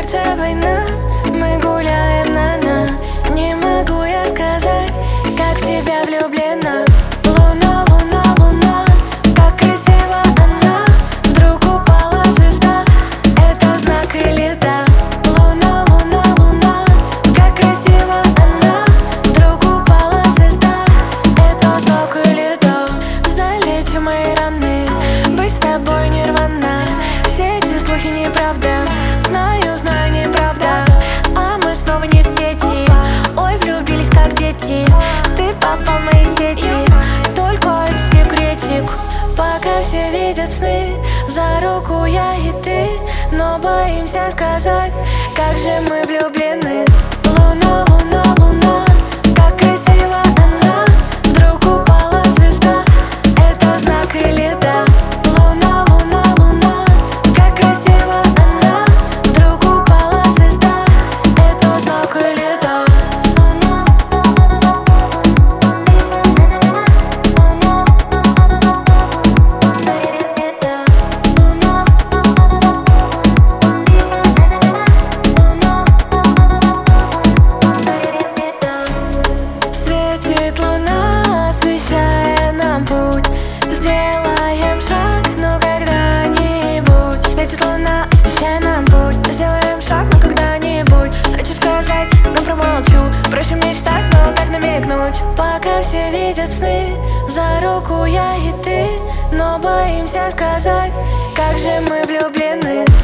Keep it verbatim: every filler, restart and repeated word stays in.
сердце война, мы гуляем на на. Не могу я сказать, как в тебя влюблена. Луна, луна, луна, как красива она. Вдруг упала звезда, это знак или да? Луна, луна, луна, как красива она. Вдруг упала звезда, это знак или да? Залечу мои раны, быть с тобой нирвана. Все эти слухи неправда, знаю, знаю, неправда. А мы снова не в сети, ой, влюбились как дети. Ты попал в мои сети, только это секретик. Пока все видят сны, за руку я и ты, но боимся сказать, как же мы влюблены. Луна, луна, луна, как красива она. Вдруг упала звезда, это знак или да? Луна, луна, луна, как красива она. Вдруг упала звезда, это знак или да? Светит луна, освещая нам путь. Сделаем шаг, но когда-нибудь. Светит луна, освещая нам путь. Сделаем шаг, но когда-нибудь. Хочу сказать, но промолчу. Проще мечтать, но так намекнуть. Пока все видят сны, за руку я и ты, но боимся сказать, как же мы влюблены.